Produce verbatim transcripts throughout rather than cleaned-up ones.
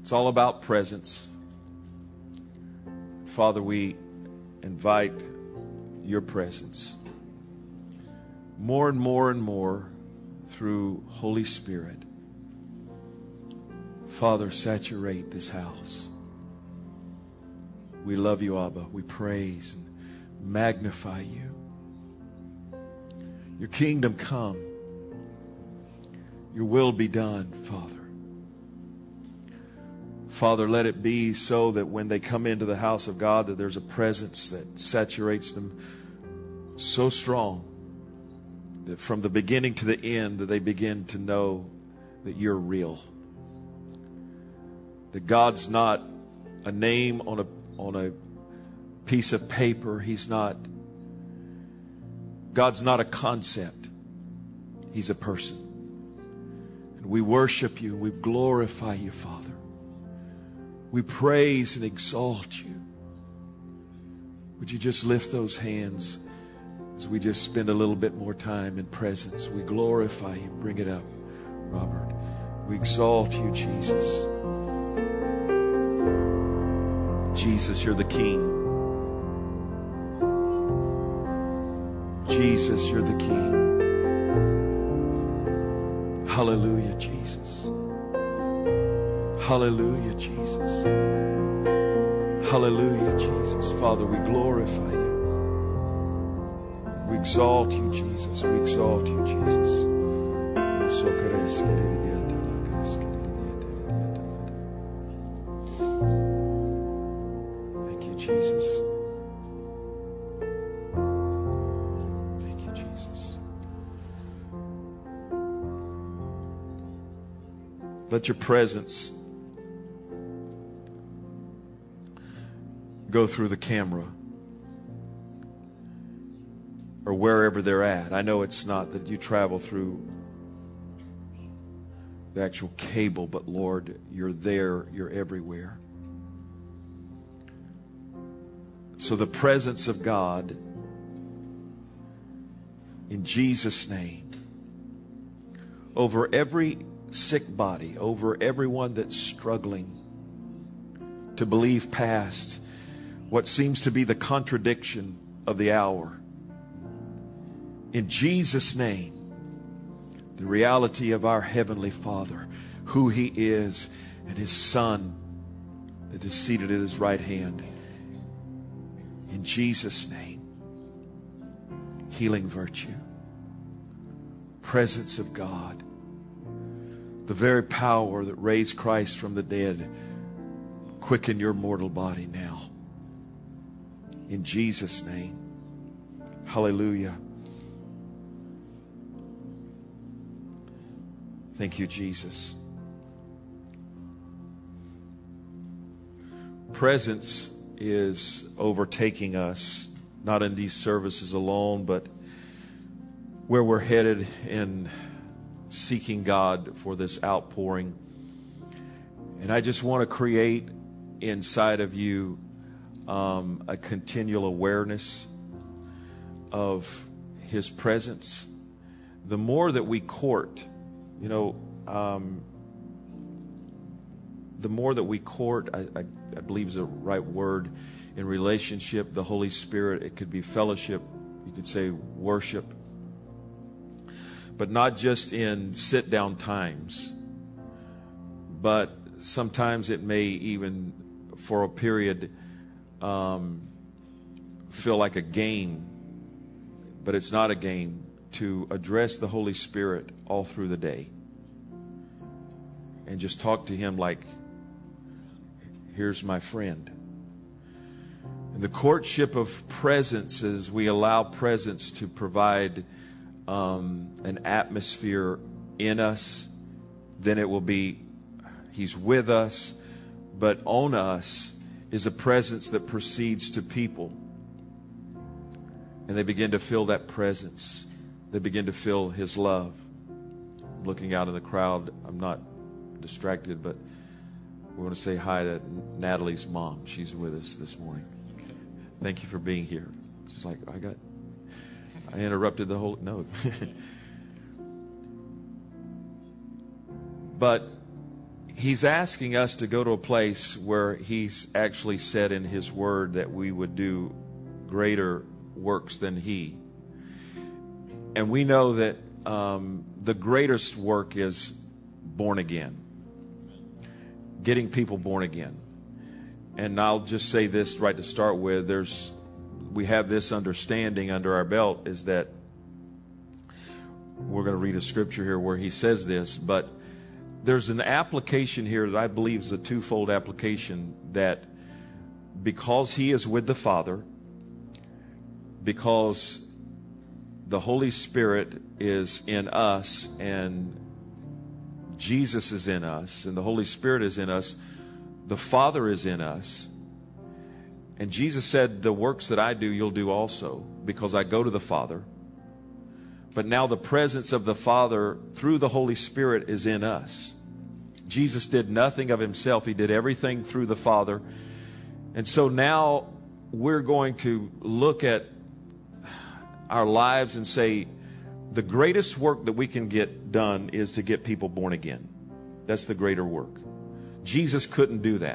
It's all about presence. Father, we invite your presence more and more and more through Holy Spirit. Father, saturate this house. We love you, Abba. We praise and magnify you. Your kingdom come. Your will be done, Father. Father, let it be so that when they come into the house of God, that there's a presence that saturates them so strong that from the beginning to the end, that they begin to know that you're real. That God's not a name on a on a piece of paper. He's not God's not a concept. He's a person. And we worship you. We glorify you, Father. We praise and exalt you. Would you just lift those hands as we just spend a little bit more time in presence? We glorify you. Bring it up, Robert. We exalt you, Jesus. Jesus, you're the King. Jesus, you're the King. Hallelujah, Jesus. Hallelujah, Jesus. Hallelujah, Jesus. Father, we glorify you. We exalt you, Jesus. We exalt you, Jesus. Thank you, Jesus. Thank you, Jesus. Let your presence go through the camera or wherever they're at. I know it's not that you travel through the actual cable, but Lord, you're there, you're everywhere. So the presence of God, in Jesus' name, over every sick body, over everyone that's struggling to believe past what seems to be the contradiction of the hour. In Jesus' name, the reality of our Heavenly Father, who He is, and His Son that is seated at His right hand. In Jesus' name, healing virtue, presence of God, the very power that raised Christ from the dead, quicken your mortal body now. In Jesus' name. Hallelujah. Thank you, Jesus. Presence is overtaking us, not in these services alone, but where we're headed in seeking God for this outpouring. And I just want to create inside of you um, a continual awareness of His presence. The more that we court, you know, um, the more that we court, I, I, I believe is the right word, in relationship, the Holy Spirit. It could be fellowship, you could say worship, but not just in sit-down times, but sometimes it may even, for a period, um, feel like a game, but it's not a game, to address the Holy Spirit all through the day and just talk to Him like, here's my friend. And the courtship of presence is we allow presence to provide um, an atmosphere in us. Then it will be He's with us, but on us is a presence that proceeds to people. And they begin to feel that presence. They begin to feel His love. I'm looking out in the crowd. I'm not distracted, but we want to say hi to Natalie's mom. She's with us this morning. Thank you for being here. She's like, I got, I interrupted the whole, no. But He's asking us to go to a place where He's actually said in His Word that we would do greater works than He. And we know that um, the greatest work is born again. Getting people born again. And I'll just say this right to start with. There's, we have this understanding under our belt is that we're going to read a scripture here where He says this, but there's an application here that I believe is a twofold application, that because He is with the Father, because the Holy Spirit is in us and Jesus is in us and the Holy Spirit is in us, the Father is in us. And Jesus said, the works that I do, you'll do also, because I go to the Father. But now the presence of the Father through the Holy Spirit is in us. Jesus did nothing of Himself. He did everything through the Father. And so now we're going to look at our lives and say, the greatest work that we can get done is to get people born again. That's the greater work. Jesus couldn't do that.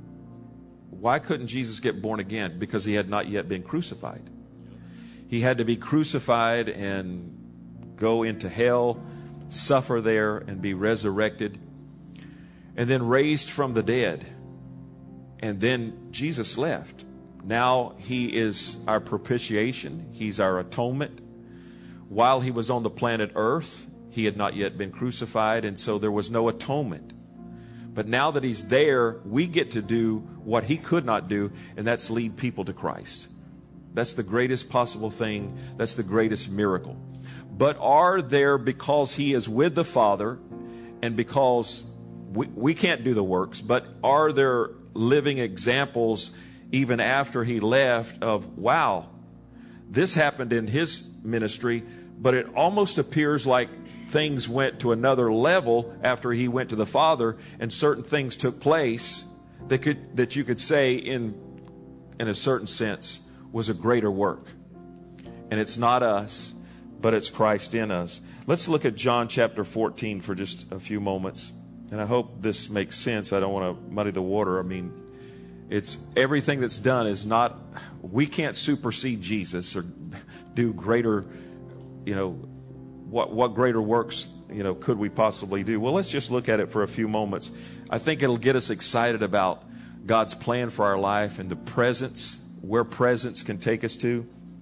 Why couldn't Jesus get born again? Because He had not yet been crucified. He had to be crucified and go into hell, suffer there, and be resurrected, and then raised from the dead. And then Jesus left. Now He is our propitiation. He's our atonement. While He was on the planet Earth, He had not yet been crucified, and so there was no atonement. But now that He's there, we get to do what He could not do, and that's lead people to Christ. That's the greatest possible thing. That's the greatest miracle. But are there, because He is with the Father, and because we, we can't do the works, but are there living examples even after He left of, wow, this happened in His ministry, but it almost appears like things went to another level after He went to the Father, and certain things took place that could that you could say in in a certain sense was a greater work. And it's not us, but it's Christ in us. Let's look at John chapter fourteen for just a few moments. And I hope this makes sense. I don't want to muddy the water. I mean, it's everything that's done is not, we can't supersede Jesus or do greater, you know, what what greater works, you know, could we possibly do? Well, let's just look at it for a few moments. I think it'll get us excited about God's plan for our life and the presence, where presence can take us to.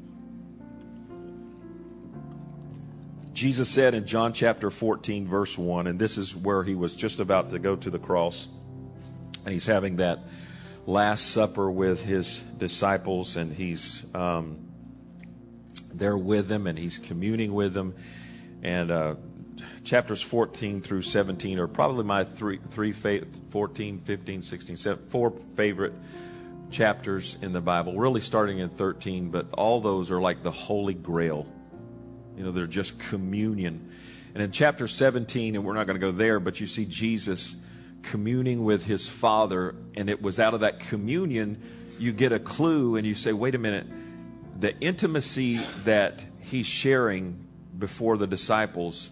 Jesus said in John chapter fourteen, verse one, and this is where He was just about to go to the cross, and He's having that Last Supper with His disciples, and He's um, there with them, and He's communing with them. And uh, chapters fourteen through seventeen are probably my three, three fa- fourteen, fifteen, sixteen, seventeen, four favorite chapters in the Bible, really starting in thirteen, but all those are like the Holy Grail. You know, they're just communion. And in chapter seventeen, and we're not going to go there, but you see Jesus communing with His Father, and it was out of that communion you get a clue, and you say, wait a minute, the intimacy that He's sharing before the disciples,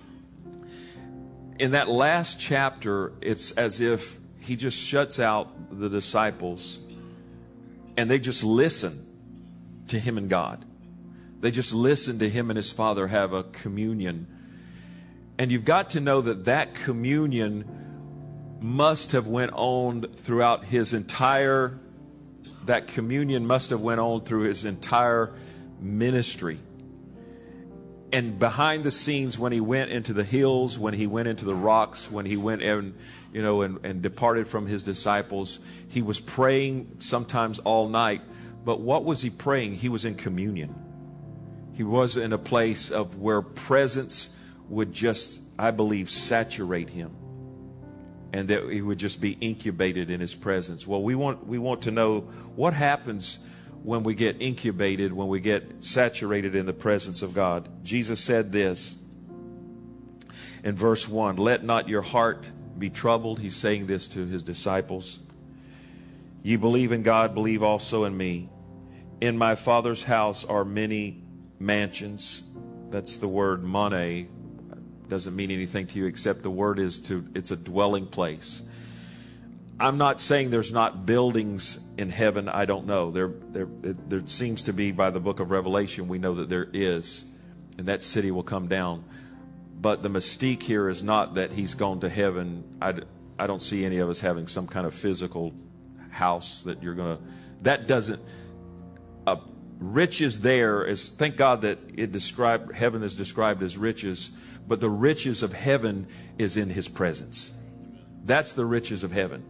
in that last chapter, it's as if He just shuts out the disciples and they just listen to Him and God. They just listen to Him and His Father have a communion. And you've got to know that that communion must have went on throughout His entire, that communion must have went on through His entire ministry. And behind the scenes, when He went into the hills, when He went into the rocks, when He went and, you know, and, and departed from His disciples, He was praying sometimes all night. But what was He praying? He was in communion. He was in a place of where presence would just, I believe, saturate Him, and that He would just be incubated in His presence. Well, we want we want to know what happens when we get incubated, when we get saturated in the presence of God. Jesus said this in verse one, let not your heart be troubled. He's saying this to His disciples. You believe in God, believe also in me. In my Father's house are many mansions. That's the word mane, doesn't mean anything to you except the word is to, it's a dwelling place. I'm not saying there's not buildings in heaven. I don't know. There, there, there seems to be, by the book of Revelation, we know that there is, and that city will come down. But the mystique here is not that he's gone to heaven. I, I don't see any of us having some kind of physical house that you're going to, that doesn't, uh, riches there is, thank God that it described, heaven is described as riches, but the riches of heaven is in his presence. That's the riches of heaven.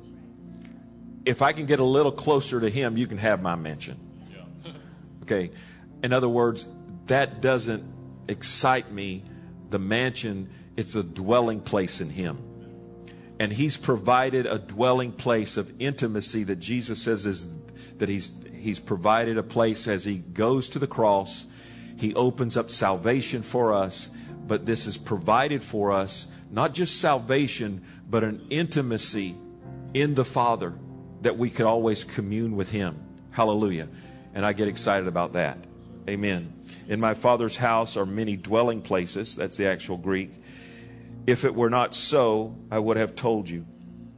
If I can get a little closer to him, you can have my mansion. Yeah. Okay. In other words, that doesn't excite me. The mansion, it's a dwelling place in him. And he's provided a dwelling place of intimacy that Jesus says is that he's he's provided a place as he goes to the cross. He opens up salvation for us, but this is provided for us, not just salvation, but an intimacy in the Father that we could always commune with him. Hallelujah. And I get excited about that. Amen. In my Father's house are many dwelling places. That's the actual Greek. If it were not so, I would have told you.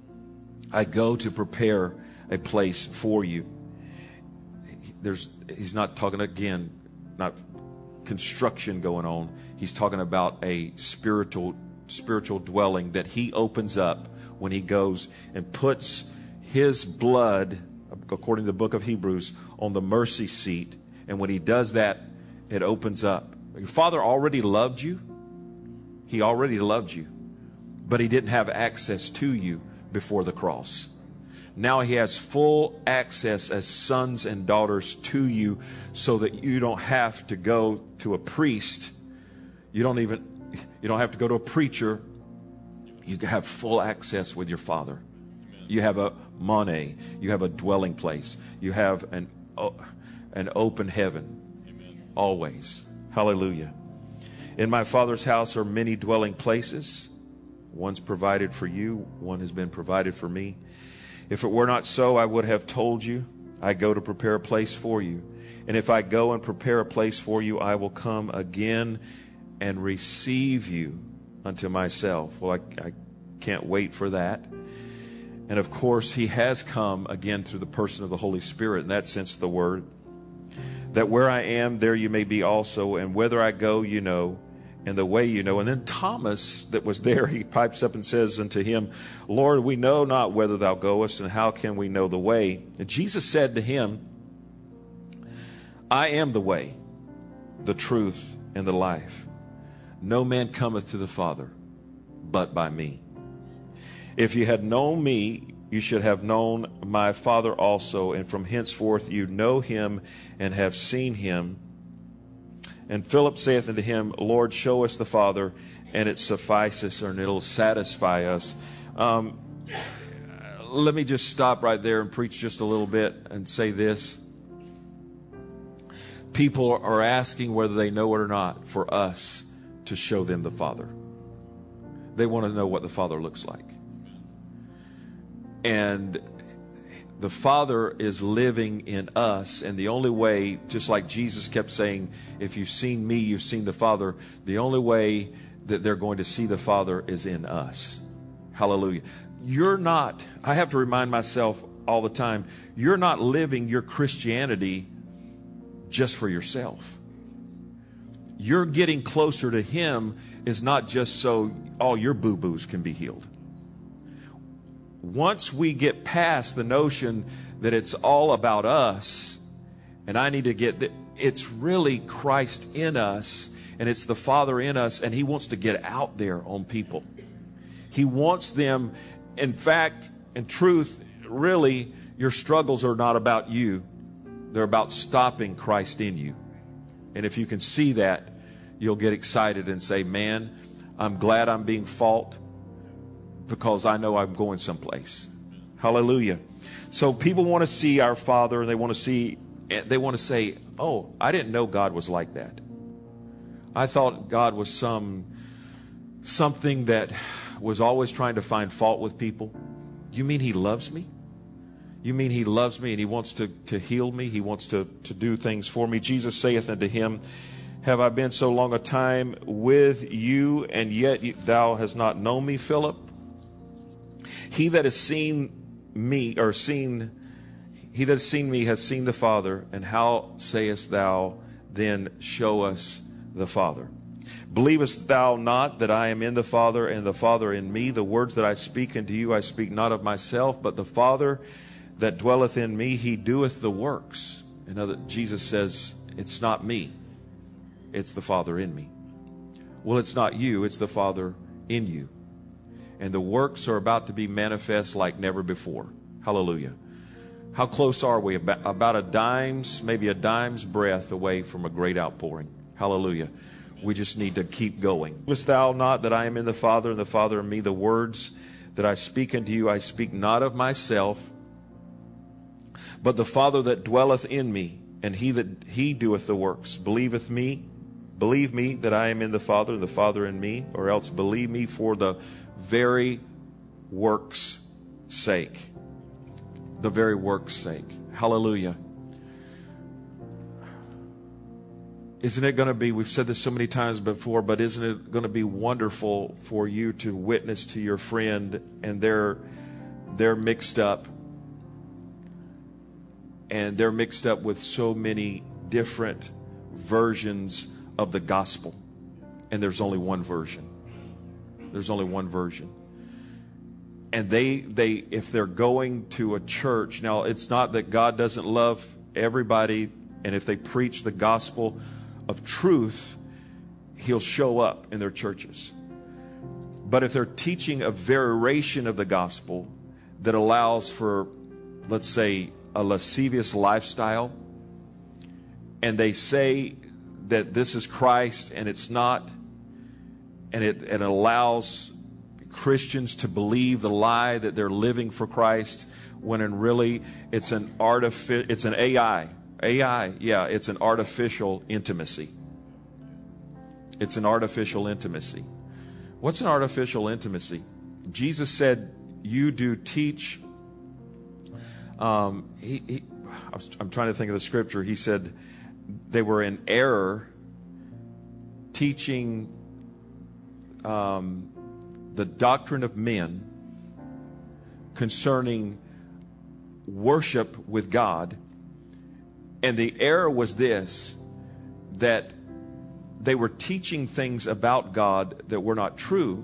I go to prepare a place for you. There's, he's not talking again, not construction going on. He's talking about a spiritual, spiritual dwelling that he opens up when he goes and puts his blood, according to the book of Hebrews, on the mercy seat. And when he does that, it opens up. Your Father already loved you. He already loved you. But he didn't have access to you before the cross. Now he has full access as sons and daughters to you so that you don't have to go to a priest. You don't even, you don't have to go to a preacher. You have full access with your Father. You have a money. You have a dwelling place. You have an, an open heaven. Amen. Always. Hallelujah. In my Father's house are many dwelling places. One's provided for you. One has been provided for me. If it were not so, I would have told you. I go to prepare a place for you. And if I go and prepare a place for you, I will come again and receive you unto myself. Well, I, I can't wait for that. And of course, he has come again through the person of the Holy Spirit, in that sense of the word, that where I am, there you may be also, and whither I go, you know, and the way you know. And then Thomas, that was there, he pipes up and says unto him, Lord, we know not whither thou goest, and how can we know the way? And Jesus said to him, I am the way, the truth, and the life. No man cometh to the Father but by me. If you had known me, you should have known my Father also, and from henceforth you know him and have seen him. And Philip saith unto him, Lord, show us the Father, and it sufficeth, and it'll satisfy us. Um, let me just stop right there and preach just a little bit and say this. People are asking whether they know it or not for us to show them the Father. They want to know what the Father looks like. And the Father is living in us, and the only way, just like Jesus kept saying, if you've seen me, you've seen the Father, the only way that they're going to see the Father is in us. Hallelujah. You're not, I have to remind myself all the time, you're not living your Christianity just for yourself. You're getting closer to him is not just so all your boo-boos can be healed. Once we get past the notion that it's all about us, and I need to get that, it's really Christ in us, and it's the Father in us, and he wants to get out there on people. He wants them, in fact, in truth, really, your struggles are not about you. They're about stopping Christ in you. And if you can see that, you'll get excited and say, man, I'm glad I'm being fought, because I know I'm going someplace. Hallelujah. So people want to see our Father, and they want to see, they want to say, oh, I didn't know God was like that. I thought God was some something that was always trying to find fault with people. You mean he loves me? You mean he loves me and he wants to, to heal me? He wants to, to do things for me? Jesus saith unto him, have I been so long a time with you, and yet thou hast not known me, Philip? He that has seen me, or seen, he that has seen me has seen the Father. And how sayest thou then, show us the Father? Believest thou not that I am in the Father, and the Father in me? The words that I speak unto you, I speak not of myself, but the Father that dwelleth in me, he doeth the works. In other, Jesus says, it's not me, it's the Father in me. Well, it's not you, it's the Father in you. And the works are about to be manifest like never before. Hallelujah. How close are we? About, about a dime's, maybe a dime's breath away from a great outpouring. Hallelujah. We just need to keep going. Knowest thou not that I am in the Father, and the Father in me? The words that I speak unto you, I speak not of myself, but the Father that dwelleth in me, and he that he doeth the works. Believeth me, believe me that I am in the Father, and the Father in me, or else believe me for the very works' sake. The very works' sake. Hallelujah. Isn't it going to be, we've said this so many times before, but isn't it going to be wonderful for you to witness to your friend, and they're they're mixed up, and they're mixed up with so many different versions of the gospel, and there's only one version. There's only one version. And they, they, if they're going to a church, now it's not that God doesn't love everybody, and if they preach the gospel of truth, he'll show up in their churches. But if they're teaching a variation of the gospel that allows for, let's say, a lascivious lifestyle, and they say that this is Christ and it's not, and it, it allows Christians to believe the lie that they're living for Christ, when in really it's an artific- it's an A I. A I, yeah, it's an artificial intimacy. It's an artificial intimacy. What's an artificial intimacy? Jesus said, you do teach. Um, he, he, I was, I'm trying to think of the scripture. He said they were in error teaching um, the doctrine of men concerning worship with God. And the error was this, that they were teaching things about God that were not true,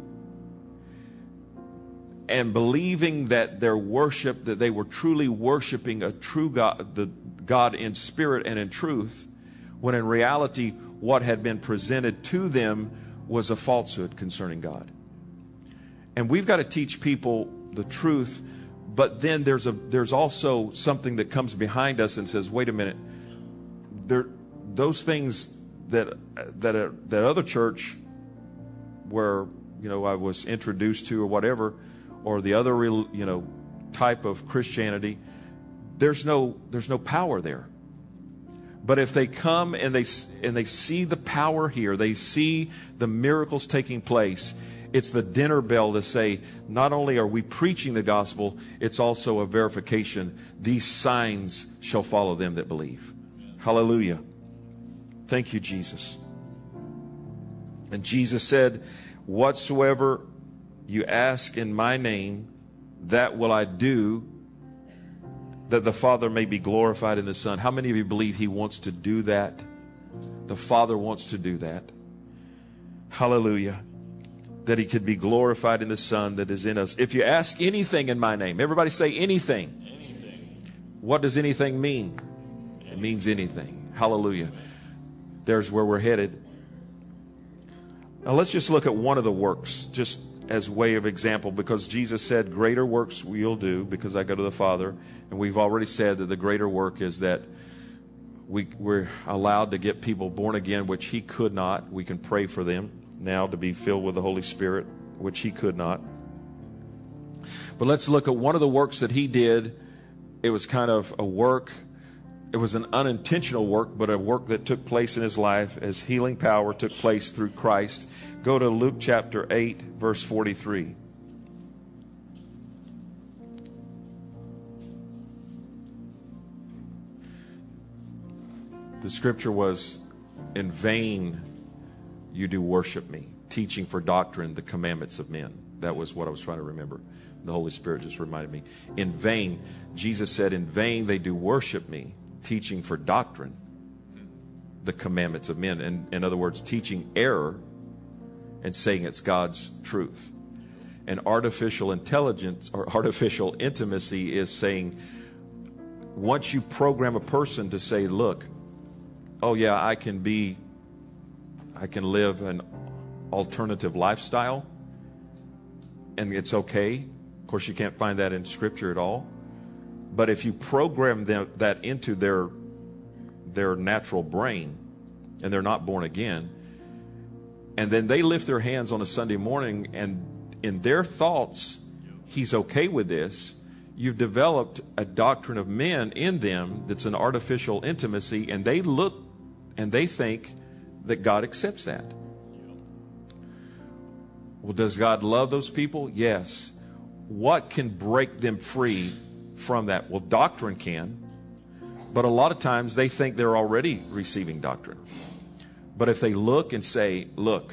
and believing that their worship, that they were truly worshiping a true God, the God in spirit and in truth, when in reality what had been presented to them was a falsehood concerning God. And we've got to teach people the truth, but then there's a there's also something that comes behind us and says, wait a minute, there those things that that uh, that other church where, you know, I was introduced to or whatever, or the other real, you know, type of Christianity, there's no there's no power there. But if they come and they and they see the power here, they see the miracles taking place, it's the dinner bell to say, not only are we preaching the gospel, it's also a verification. These signs shall follow them that believe. Hallelujah. Thank you, Jesus. And Jesus said, whatsoever you ask in my name, that will I do, that the Father may be glorified in the Son. How many of you believe he wants to do that? The Father wants to do that. Hallelujah. That he could be glorified in the Son that is in us. If you ask anything in my name, everybody say anything. Anything. What does anything mean? Anything. It means anything. Hallelujah. There's where we're headed. Now let's just look at one of the works, just as way of example, because Jesus said, greater works we'll do because I go to the Father. And we've already said that the greater work is that we, we're allowed to get people born again, which he could not. We can pray for them now to be filled with the Holy Spirit, which he could not. But let's look at one of the works that he did. It was kind of a work. It was an unintentional work, but a work that took place in his life as healing power took place through Christ. Go to Luke chapter eight, verse forty-three. The scripture was in vain you do worship me, teaching for doctrine the commandments of men. That was what I was trying to remember. The Holy Spirit just reminded me. In vain, Jesus said, in vain they do worship me, teaching for doctrine the commandments of men. And in other words, teaching error and saying it's God's truth. And artificial intelligence or artificial intimacy is saying, once you program a person to say, look, oh yeah, I can be, I can live an alternative lifestyle, and it's okay. Of course, you can't find that in Scripture at all. But if you program them, that into their their natural brain, and they're not born again, and then they lift their hands on a Sunday morning, and in their thoughts, he's okay with this, you've developed a doctrine of men in them that's an artificial intimacy, and they look and they think that God accepts that. Well, does God love those people? Yes. What can break them free from that? Well, doctrine can. But a lot of times they think they're already receiving doctrine. But if they look and say, look,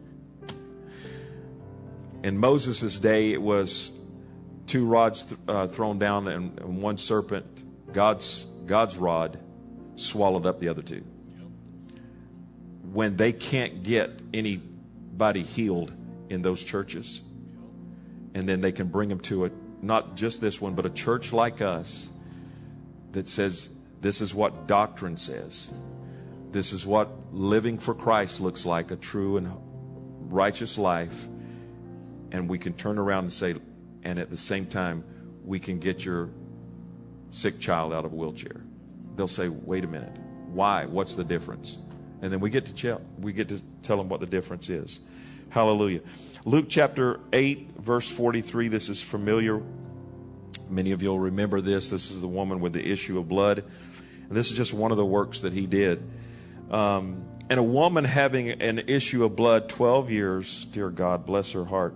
in Moses' day it was two rods th- uh, thrown down and, and one serpent, God's, God's rod swallowed up the other two. When they can't get anybody healed in those churches, and then they can bring them to a, not just this one, but a church like us that says, this is what doctrine says. This is what living for Christ looks like, a true and righteous life. And we can turn around and say, and at the same time, we can get your sick child out of a wheelchair. They'll say, wait a minute, why? What's the difference? And then we get to tell, we get to tell them what the difference is. Hallelujah. Luke chapter eight, verse forty-three. This is familiar. Many of you will remember this. This is the woman with the issue of blood. And this is just one of the works that he did. Um, and a woman having an issue of blood twelve years, dear God, bless her heart,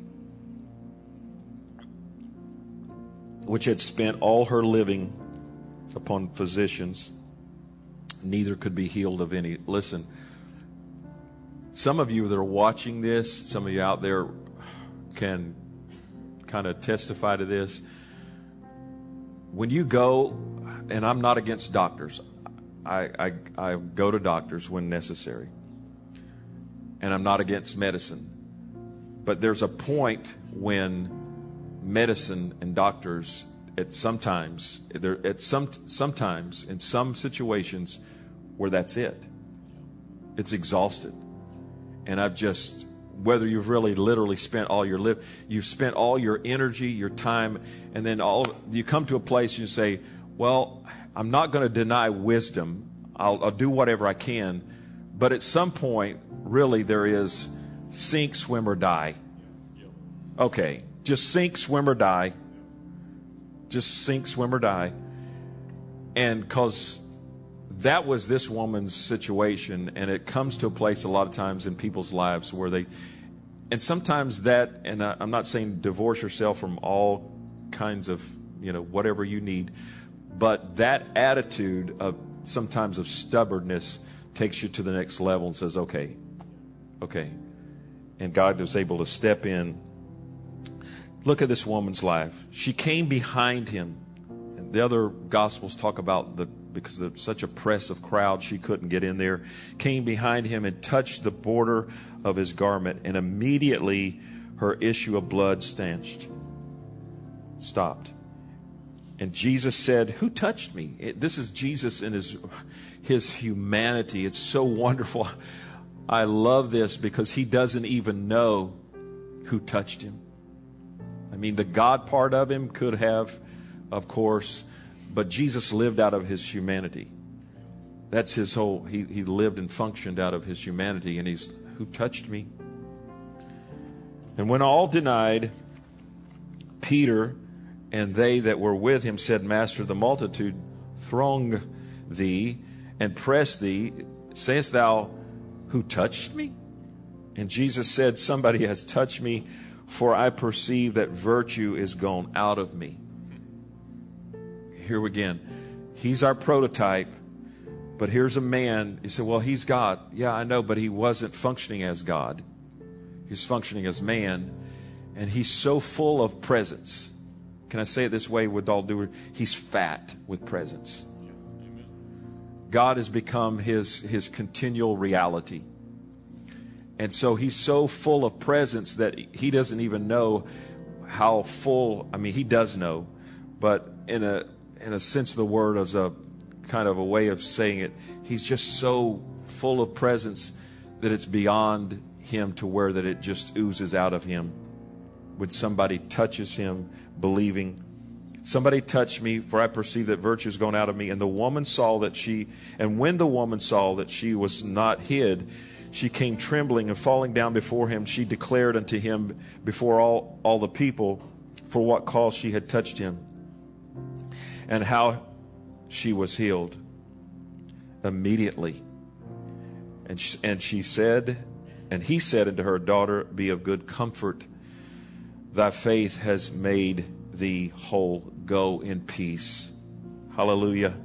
which had spent all her living upon physicians, neither could be healed of any. Listen, some of you that are watching this, some of you out there can kind of testify to this. When you go, and I'm not against doctors, I, I, I go to doctors when necessary, and I'm not against medicine, but there's a point when medicine and doctors, at sometimes, there at some sometimes in some situations where that's it. It's exhausted. And I've just, whether you've really literally spent all your live, you've spent all your energy, your time, and then all you come to a place and you say, well, I'm not going to deny wisdom. I'll, I'll do whatever I can. But at some point, really, there is sink, swim, or die. Okay, just sink, swim, or die. Just sink, swim, or die. And because that was this woman's situation, and it comes to a place a lot of times in people's lives where they, and sometimes that, and I, I'm not saying divorce yourself from all kinds of, you know, whatever you need, but that attitude of sometimes of stubbornness takes you to the next level and says, okay, okay. And God was able to step in. Look at this woman's life. She came behind him. And the other Gospels talk about the, because of such a press of crowd, she couldn't get in there, came behind him and touched the border of his garment, and immediately her issue of blood stanched, stopped. And Jesus said, who touched me? It, this is Jesus in his, his humanity. It's so wonderful. I love this because he doesn't even know who touched him. I mean, the God part of him could have, of course, but Jesus lived out of his humanity. That's his whole, he, he lived and functioned out of his humanity. And he's, who touched me? And when all denied, Peter and they that were with him said, Master, the multitude throng thee and press thee. Sayest thou, who touched me? And Jesus said, somebody has touched me, for I perceive that virtue is gone out of me. Here again, he's our prototype But here's a man, you say, well, he's God. Yeah, I know, but he wasn't functioning as God. He's functioning as man. And he's so full of presence. Can I say it this way with all due? He's fat with presence. God has become his, his continual reality. And so he's so full of presence that he doesn't even know how full, I mean, he does know, but in a in a sense of the word, as a kind of a way of saying it, he's just so full of presence that it's beyond him to where that it just oozes out of him. When somebody touches him, believing, somebody touched me, for I perceive that virtue is gone out of me. And the woman saw that she, and when the woman saw that she was not hid, she came trembling and falling down before him. She declared unto him before all, all the people for what cause she had touched him, and how she was healed immediately. And she, and she said, and he said unto her, daughter, be of good comfort. Thy faith has made thee whole. Go in peace. Hallelujah.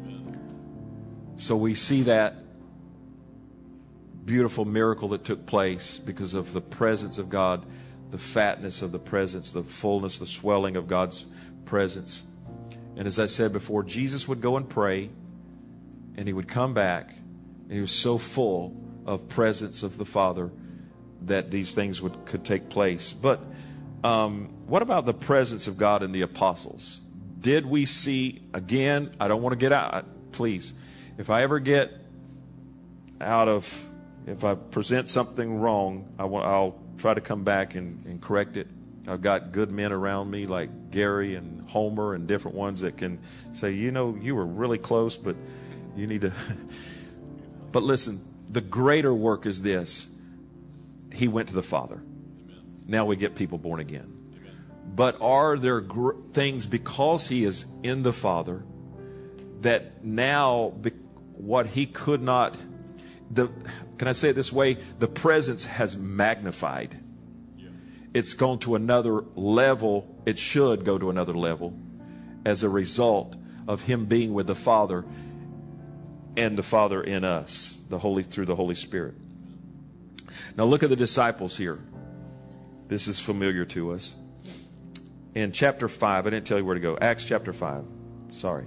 So we see that beautiful miracle that took place because of the presence of God, the fatness of the presence, the fullness, the swelling of God's presence. And as I said before, Jesus would go and pray, and he would come back, and he was so full of presence of the Father that these things would could take place. But um, what about the presence of God in the apostles? Did we see, again, I don't want to get out, please, if I ever get out of, if I present something wrong, I want, I'll try to come back and, and correct it. I've got good men around me like Gary and Homer and different ones that can say, you know, you were really close, but you need to. But listen, the greater work is this. He went to the Father. Amen. Now we get people born again. Amen. But are there gr- things because he is in the Father that now be- what he could not, the can I say it this way? The presence has magnified. It's gone to another level. It should go to another level as a result of him being with the Father and the Father in us, the Holy through the Holy Spirit. Now look at the disciples here. This is familiar to us. In chapter five, I didn't tell you where to go. Acts chapter five. Sorry.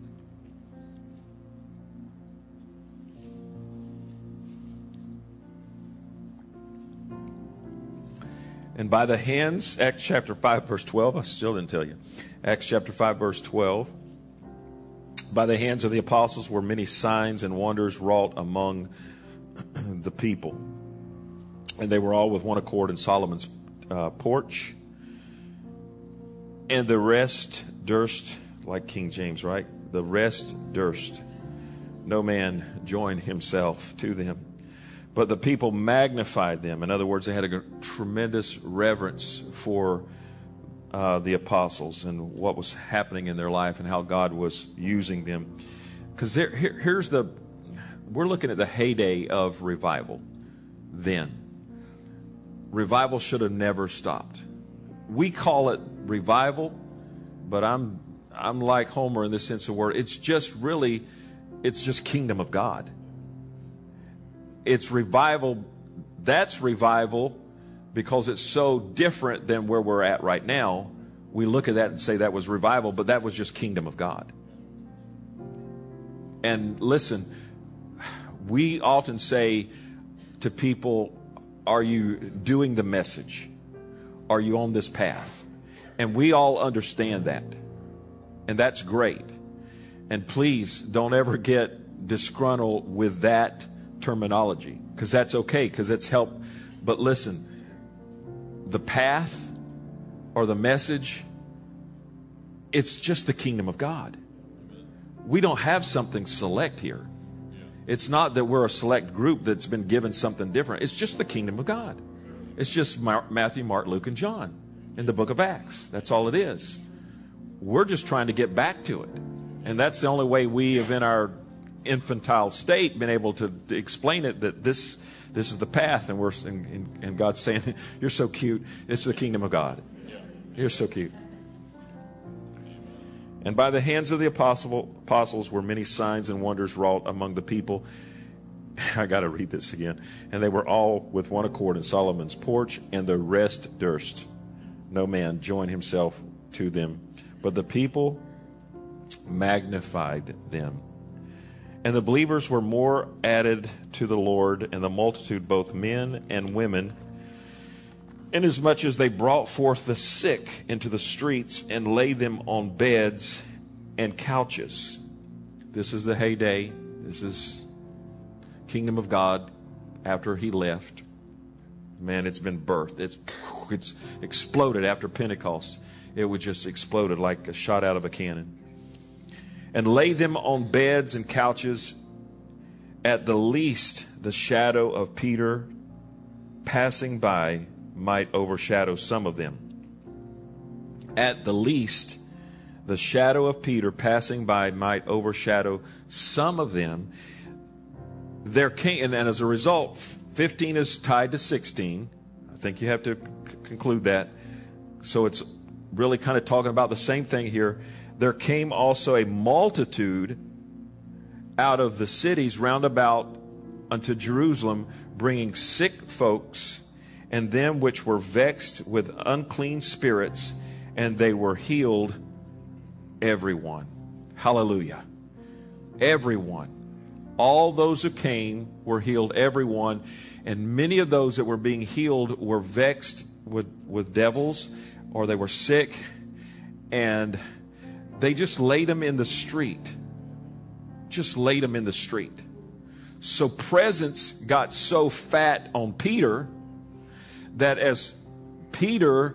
And by the hands, Acts chapter five, verse twelve, I still didn't tell you. Acts chapter five, verse twelve. By the hands of the apostles were many signs and wonders wrought among the people. And they were all with one accord in Solomon's uh, porch. And the rest durst, like King James, right? The rest durst. No man joined himself to them. But the people magnified them. In other words, they had a tremendous reverence for uh, the apostles and what was happening in their life and how God was using them. Because here, here's the, we're looking at the heyday of revival then. Revival should have never stopped. We call it revival, but I'm I'm like Homer in the sense of word. It's just really, it's just kingdom of God. It's revival. That's revival because it's so different than where we're at right now. We look at that and say that was revival, but that was just kingdom of God. And listen, we often say to people, are you doing the message? Are you on this path? And we all understand that. And that's great. And please don't ever get disgruntled with that terminology, because that's okay, because it's help. But listen, the path or the message, it's just the kingdom of God. We don't have something select here. It's not that we're a select group that's been given something different. It's just the kingdom of God. It's just Matthew, Mark, Luke, and John in the book of Acts. That's all it is. We're just trying to get back to it. And that's the only way we have in our infantile state been able to, to explain it, that this this is the path, and we're and, and God's saying, you're so cute. It's the kingdom of God. You're so cute. And by the hands of the apostle, apostles were many signs and wonders wrought among the people. I got to read this again. And they were all with one accord in Solomon's porch, and the rest durst no man join himself to them. But the people magnified them. And the believers were more added to the Lord, and the multitude, both men and women, inasmuch as they brought forth the sick into the streets and laid them on beds and couches. This is the heyday. This is kingdom of God after he left. Man, it's been birthed. It's, it's exploded after Pentecost. It was just exploded like a shot out of a cannon. And lay them on beds and couches. At the least, the shadow of Peter passing by might overshadow some of them. At the least, the shadow of Peter passing by might overshadow some of them. There came, and, and as a result, fifteen is tied to sixteen. I think you have to c- conclude that. So it's really kind of talking about the same thing here. There came also a multitude out of the cities round about unto Jerusalem, bringing sick folks and them which were vexed with unclean spirits, and they were healed, everyone. Hallelujah. Everyone. All those who came were healed, everyone. And many of those that were being healed were vexed with, with devils, or they were sick, and they just laid them in the street. Just laid them in the street. So presence got so fat on Peter that as Peter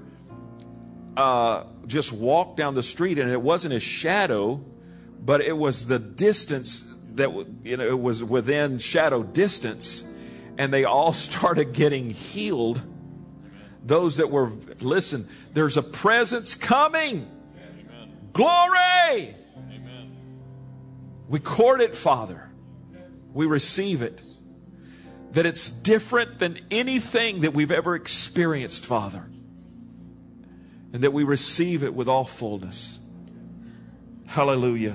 uh, just walked down the street, and it wasn't his shadow, but it was the distance that, you know, it was within shadow distance, and they all started getting healed. Those that were, listen, there's a presence coming. Amen. Glory. Amen. We court it, Father. We receive it. That it's different than anything that we've ever experienced, Father. And that we receive it with all fullness. Hallelujah.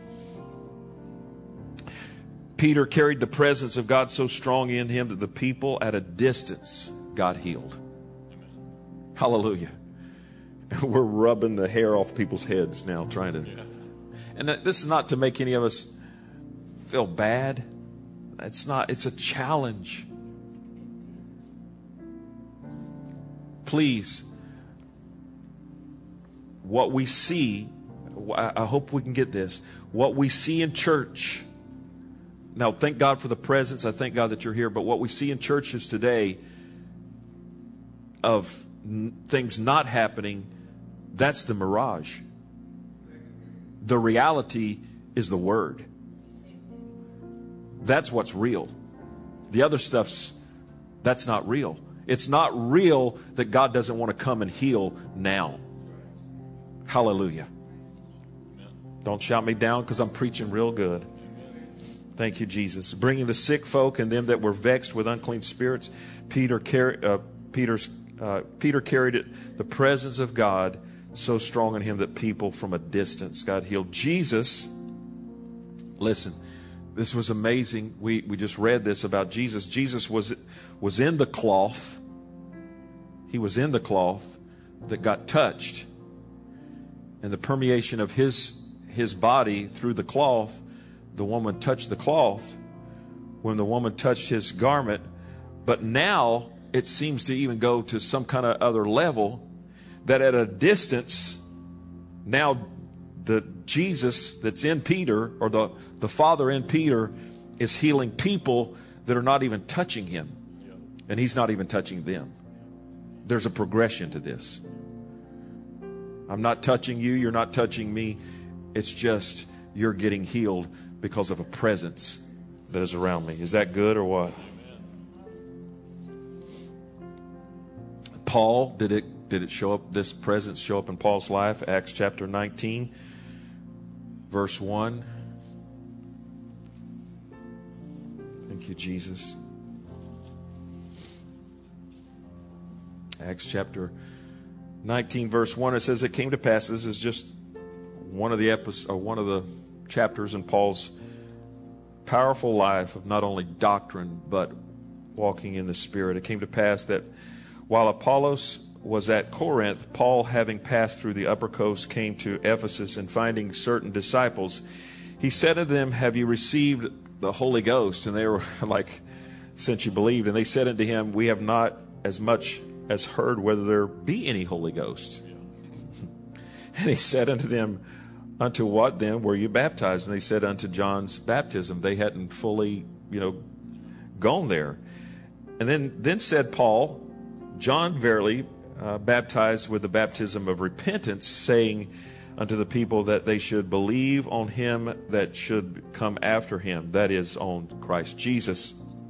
Peter carried the presence of God so strong in him that the people at a distance got healed. Amen. Hallelujah. We're rubbing the hair off people's heads now, trying to. Yeah. And this is not to make any of us feel bad. It's not, it's a challenge. Please, what we see, I hope we can get this, what we see in church. Now, thank God for the presence. I thank God that you're here. But what we see in churches today of n- things not happening, that's the mirage. The reality is the Word. That's what's real. The other stuff's, that's not real. It's not real that God doesn't want to come and heal now. Hallelujah. Don't shout me down because I'm preaching real good. Thank you, Jesus. Bringing the sick folk and them that were vexed with unclean spirits, Peter, car- uh, Peter's, uh, Peter carried it, the presence of God so strong in him that people from a distance got healed. Jesus, listen, this was amazing. We we just read this about Jesus. Jesus was was in the cloth. He was in the cloth that got touched. And the permeation of his his body through the cloth, the woman touched the cloth when the woman touched his garment. But now it seems to even go to some kind of other level that at a distance, now the Jesus that's in Peter, or the, the Father in Peter, is healing people that are not even touching him. And he's not even touching them. There's a progression to this. I'm not touching you. You're not touching me. It's just you're getting healed because of a presence that is around me. Is that good or what? Paul, did it, did it show up, this presence show up in Paul's life? Acts chapter nineteen. Verse one. Thank you, Jesus. Acts chapter nineteen, verse one. It says, it came to pass, this is just one of the episodes, or one of the chapters in Paul's powerful life of not only doctrine but walking in the Spirit. It came to pass that while Apollos was at Corinth, Paul, having passed through the upper coast, came to Ephesus, and finding certain disciples, he said to them, "Have you received the Holy Ghost?" And they were like, "Since you believed." And they said unto him, "We have not as much as heard whether there be any Holy Ghost." And he said unto them, "Unto what then were you baptized?" And they said, "Unto John's baptism." They hadn't fully, you know, gone there. And then, then said Paul, "John verily uh, baptized with the baptism of repentance, saying unto the people that they should believe on him that should come after him, that is, on Christ Jesus."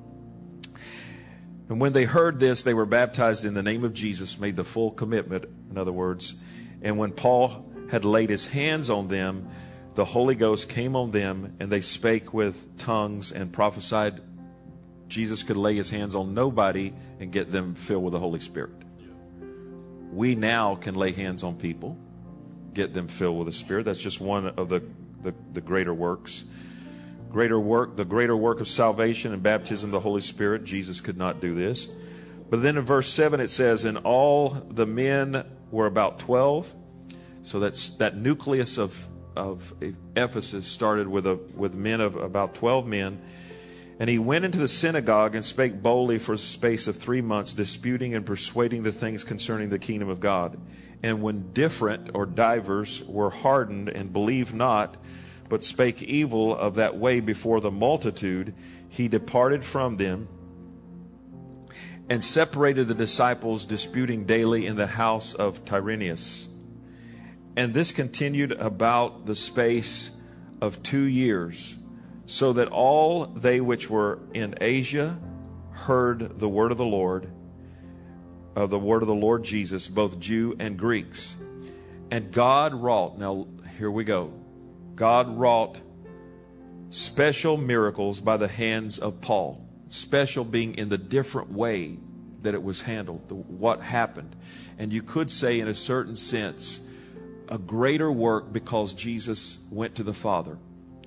And when they heard this, they were baptized in the name of Jesus, made the full commitment, in other words. And when Paul had laid his hands on them, the Holy Ghost came on them, and they spake with tongues and prophesied. Jesus could lay his hands on nobody and get them filled with the Holy Spirit. We now can lay hands on people, get them filled with the Spirit. That's just one of the, the, the greater works. Greater work, the greater work of salvation and baptism of the Holy Spirit. Jesus could not do this. But then in verse seven it says, "And all the men were about twelve." So that's that nucleus of, of Ephesus started with a with men of about twelve men. "And he went into the synagogue and spake boldly for the space of three months, disputing and persuading the things concerning the kingdom of God. And when different or divers were hardened and believed not, but spake evil of that way before the multitude, he departed from them and separated the disciples, disputing daily in the house of Tyrannus. And this continued about the space of two years, so that all they which were in Asia heard the word of the Lord, of the word of the Lord Jesus, both Jew and Greeks. And God wrought," now here we go, God wrought special miracles by the hands of Paul. Special being in the different way that it was handled, the, what happened. And you could say in a certain sense, a greater work because Jesus went to the Father.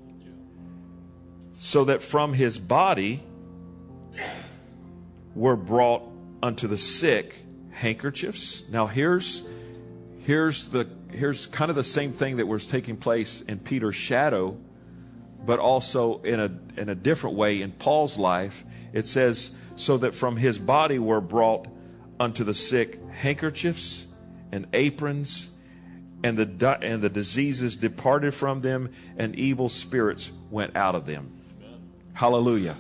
So that from his body were brought unto the sick handkerchiefs. Now here's here's the here's kind of the same thing that was taking place in Peter's shadow, but also in a in a different way in Paul's life. It says, so that from his body were brought unto the sick handkerchiefs and aprons, and the di- and the diseases departed from them, and evil spirits went out of them. Amen. Hallelujah.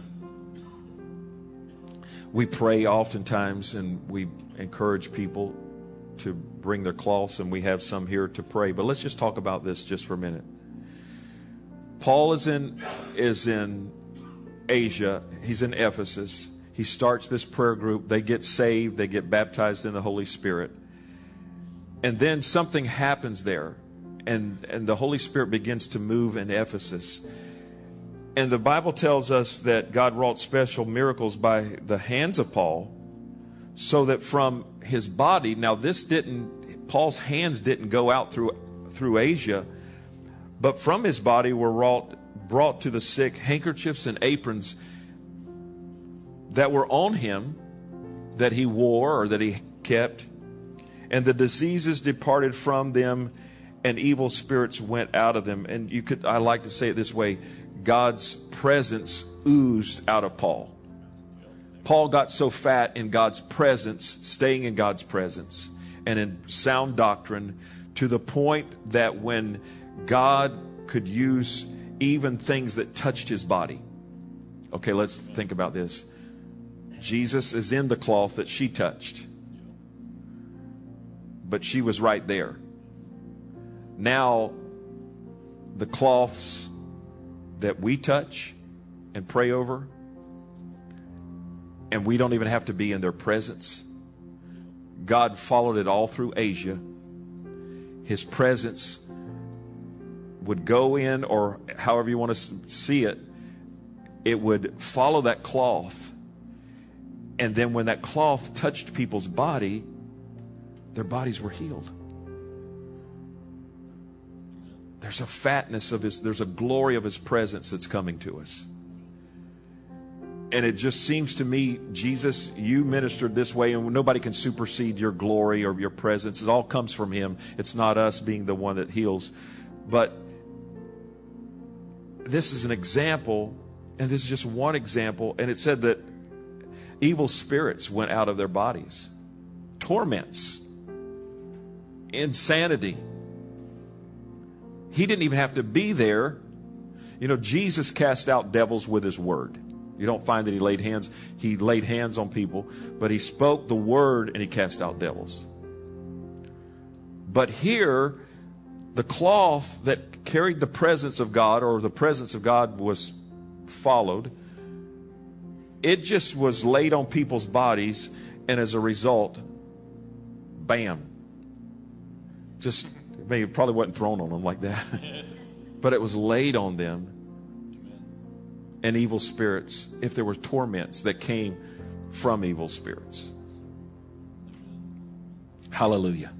We pray oftentimes, and we encourage people to bring their cloths, and we have some here to pray. But let's just talk about this just for a minute. Paul is in is in Asia. He's in Ephesus. He starts this prayer group. They get saved. They get baptized in the Holy Spirit. And then something happens there, and, and the Holy Spirit begins to move in Ephesus. And the Bible tells us that God wrought special miracles by the hands of Paul, so that from his body, now this didn't, Paul's hands didn't go out through through Asia, but from his body were wrought, brought to the sick handkerchiefs and aprons that were on him, that he wore or that he kept. And the diseases departed from them, and evil spirits went out of them. And you could, I like to say it this way, God's presence oozed out of Paul. Paul got so fat in God's presence, staying in God's presence, and in sound doctrine, to the point that when God could use even things that touched his body. Okay, let's think about this. Jesus is in the cloth that she touched, but she was right there. Now, the cloths that we touch and pray over, and we don't even have to be in their presence. God followed it all through Asia. His presence would go in, or however you want to see it, it would follow that cloth. And then when that cloth touched people's body, their bodies were healed. Their There's a fatness of His, there's a glory of His presence that's coming to us. And it just seems to me, Jesus, you ministered this way, and nobody can supersede your glory or your presence. It all comes from Him. It's not us being the one that heals. But this is an example, and this is just one example. And it said that evil spirits went out of their bodies. Torments. Insanity. He didn't even have to be there. You know, Jesus cast out devils with His word. You don't find that He laid hands. He laid hands on people, but He spoke the word and He cast out devils. But here, the cloth that carried the presence of God, or the presence of God was followed, it just was laid on people's bodies, and as a result, bam. Just, maybe it probably wasn't thrown on them like that, but it was laid on them. And evil spirits, if there were torments that came from evil spirits. Hallelujah.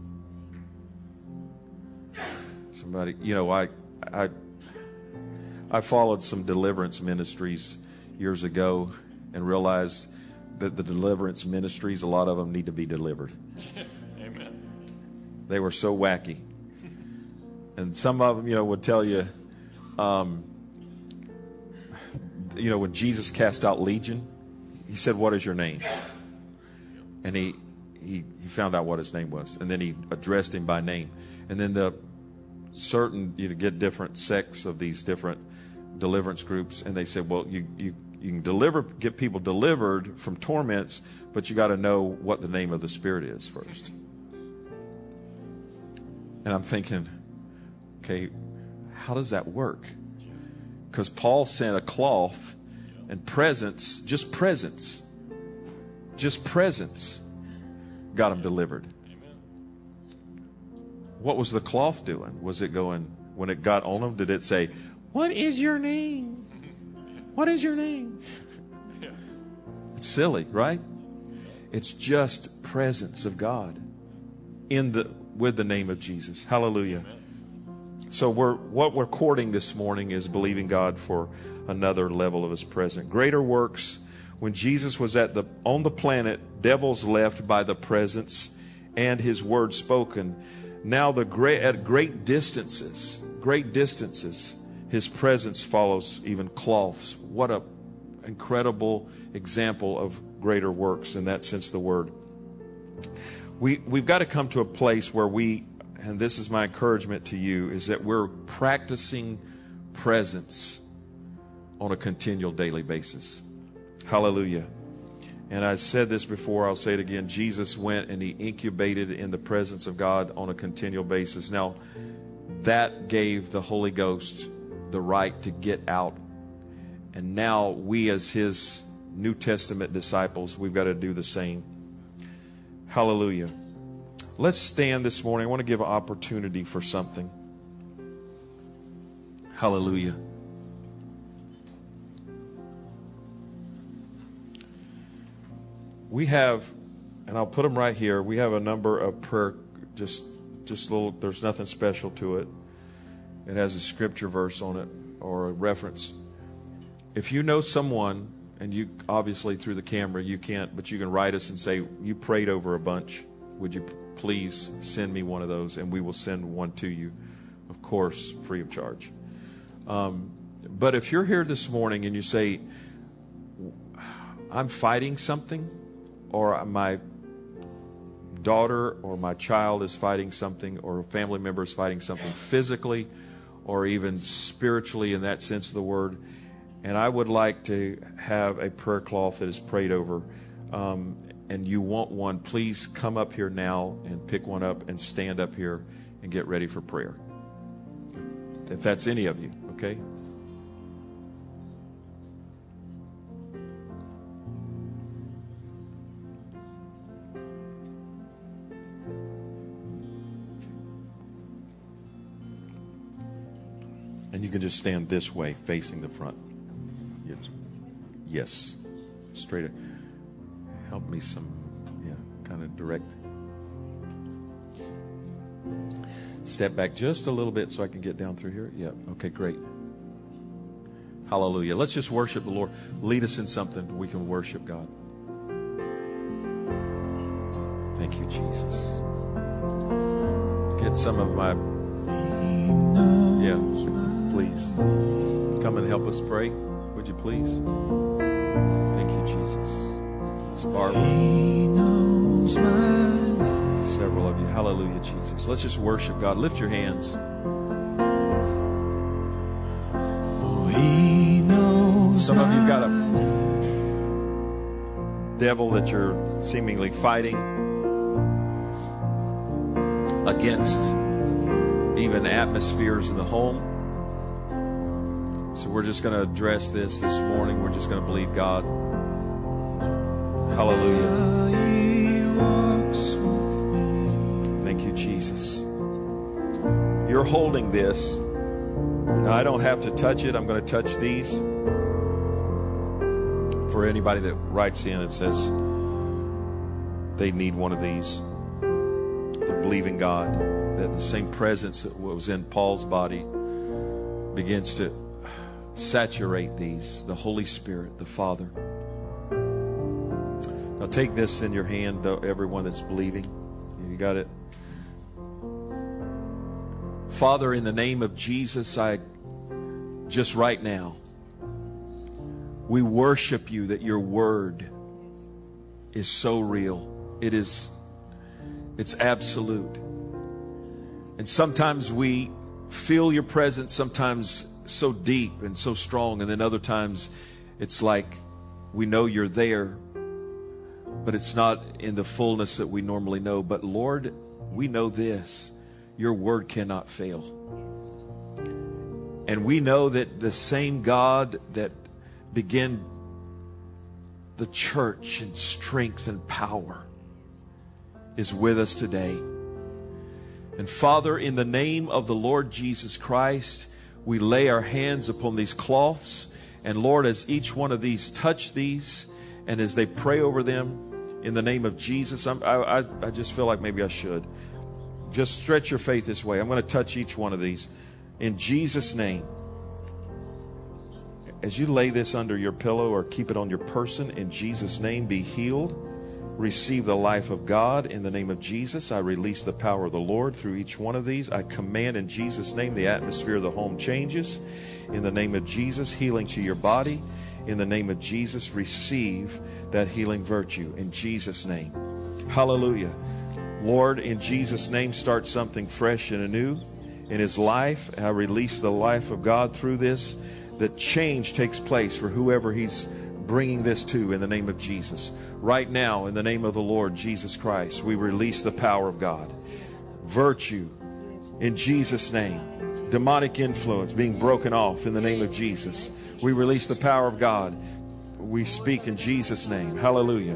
Somebody, you know, I, I, I followed some deliverance ministries years ago and realized that the deliverance ministries, a lot of them need to be delivered. Amen. They were so wacky. And some of them, you know, would tell you, um, you know, when Jesus cast out Legion, He said, "What is your name?" And he, he, he found out what his name was. And then He addressed him by name. And then the certain, you get different sects of these different deliverance groups. And they said, well, you, you, you can deliver, get people delivered from torments, but you got to know what the name of the Spirit is first. And I'm thinking, okay, how does that work? Because Paul sent a cloth and presence, just presence, just presence got him delivered. What was the cloth doing? Was it going, when it got on him, did it say, "What is your name? What is your name?" It's silly, right? It's just presence of God in the with the name of Jesus. Hallelujah. So we're what we're courting this morning is believing God for another level of His presence. Greater works. When Jesus was at the on the planet, devils left by the presence and His word spoken. Now the great at great distances, great distances, His presence follows even cloths. What a incredible example of greater works in that sense of the word. We we've got to come to a place where we, and this is my encouragement to you, is that we're practicing presence on a continual daily basis. Hallelujah. And I said this before, I'll say it again. Jesus went and He incubated in the presence of God on a continual basis. Now, that gave the Holy Ghost the right to get out. And now we as His New Testament disciples, we've got to do the same. Hallelujah. Let's stand this morning. I want to give an opportunity for something. Hallelujah. We have, and I'll put them right here, we have a number of prayer, just just little, there's nothing special to it. It has a scripture verse on it or a reference. If you know someone, and you obviously through the camera you can't, but you can write us and say, you prayed over a bunch. Would you please send me one of those, and we will send one to you, of course, free of charge. Um, but if you're here this morning and you say, I'm fighting something, or my daughter or my child is fighting something, or a family member is fighting something physically or even spiritually in that sense of the word, and I would like to have a prayer cloth that is prayed over, um, and you want one, please come up here now and pick one up and stand up here and get ready for prayer. If that's any of you, okay? And you can just stand this way, facing the front. Yes. Straight up. Help me some, yeah, kind of direct. Step back just a little bit so I can get down through here. Yep. Okay, great. Hallelujah. Let's just worship the Lord. Lead us in something we can worship God. Thank you, Jesus. Get some of my... Yeah, please. Come and help us pray. Would you please? Thank you, Jesus. Miss Barbara. Several of you. Hallelujah, Jesus. Let's just worship God. Lift your hands. Some of you got a devil that you're seemingly fighting against, even atmospheres in the home. So we're just going to address this this morning. We're just going to believe God. Hallelujah. Thank you, Jesus. You're holding this. Now, I don't have to touch it. I'm going to touch these. For anybody that writes in and says they need one of these, they're believing God that the same presence that was in Paul's body begins to saturate these, the Holy Spirit, the Father. Now take this in your hand, everyone that's believing. You got it? Father, in the name of Jesus, I just right now, we worship you that your word is so real. It is, it's absolute. And sometimes we feel your presence, sometimes so deep and so strong. And then other times it's like we know you're there, but it's not in the fullness that we normally know. But Lord, we know this, your word cannot fail. And we know that the same God that begin the church in strength and power is with us today. And Father, in the name of the Lord Jesus Christ, we lay our hands upon these cloths. And Lord, as each one of these touch these, and as they pray over them, in the name of Jesus, I'm, I, I, I just feel like maybe I should. Just stretch your faith this way. I'm going to touch each one of these. In Jesus' name. As you lay this under your pillow or keep it on your person, in Jesus' name, be healed. Receive the life of God in the name of Jesus. I release the power of the Lord through each one of these. I command in Jesus' name the atmosphere of the home changes. In the name of Jesus, healing to your body. In the name of Jesus, receive that healing virtue in Jesus' name. Hallelujah. Lord, in Jesus' name, start something fresh and anew in his life. I release the life of God through this, that change takes place for whoever he's bringing this to in the name of Jesus. Right now, in the name of the Lord Jesus Christ, we release the power of God. Virtue in Jesus' name. Demonic influence being broken off in the name of Jesus. We release the power of God. We speak in Jesus' name. Hallelujah.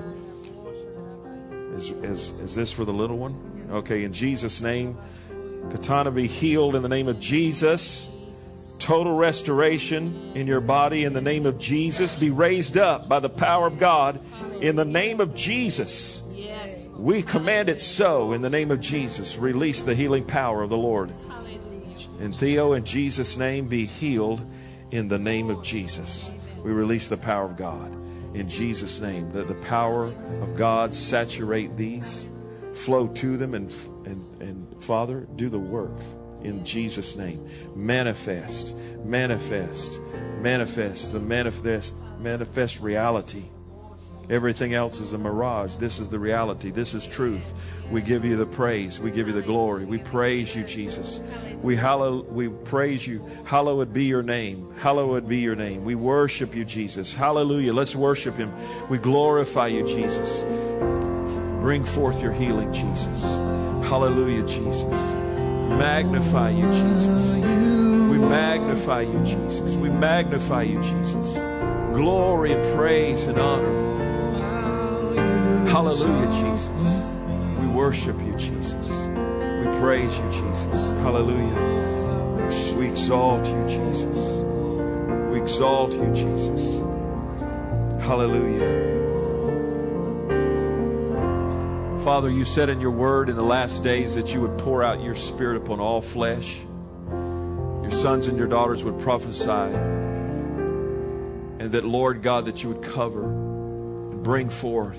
Is, is, is this for the little one? Okay, in Jesus' name. Katana, be healed in the name of Jesus. Total restoration in your body in the name of Jesus. Be raised up by the power of God in the name of Jesus. Yes. We command it so in the name of Jesus. Release the healing power of the Lord. And Theo, in Jesus' name, be healed in the name of Jesus. We release the power of God in Jesus' name. That the power of God saturate these, flow to them, and, and, and Father, do the work. In Jesus' name, manifest, manifest, manifest, the manifest, manifest reality. Everything else is a mirage. This is the reality. This is truth. We give you the praise. We give you the glory. We praise you, Jesus. We hallow, we praise you. Hallowed be your name. Hallowed be your name. We worship you, Jesus. Hallelujah. Let's worship him. We glorify you, Jesus. Bring forth your healing, Jesus. Hallelujah, Jesus. Magnify you, Jesus. We magnify you, Jesus. We magnify you, Jesus. Glory and praise and honor. Hallelujah, Jesus. We worship you, Jesus. We praise you, Jesus. Hallelujah. We exalt you, Jesus. We exalt you, Jesus. Hallelujah. Father, you said in your word in the last days that you would pour out your Spirit upon all flesh. Your sons and your daughters would prophesy. And that, Lord God, that you would cover and bring forth.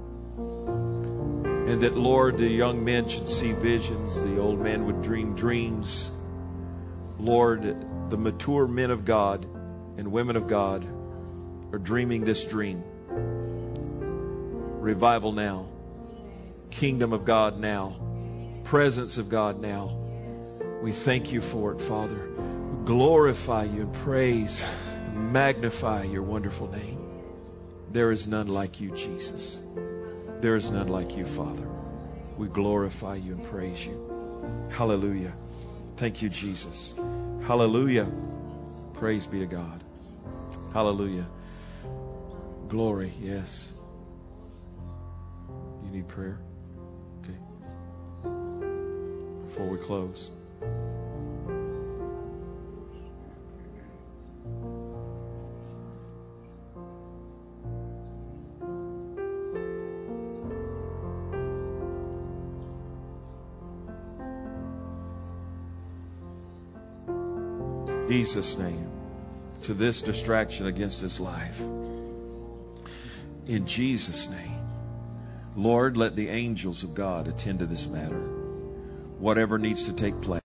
And that, Lord, the young men should see visions. The old men would dream dreams. Lord, the mature men of God and women of God are dreaming this dream. Revival now. Kingdom of God now. Presence of God now. We thank you for it, Father. We glorify you and praise and magnify your wonderful name. There is none like you, Jesus. There is none like you, Father. We glorify you and praise you. Hallelujah. Thank you, Jesus. Hallelujah. Praise be to God. Hallelujah. Glory, yes. You need prayer? Okay. Before we close. Jesus' name, to this distraction against this life. In Jesus' name. Lord, let the angels of God attend to this matter. Whatever needs to take place.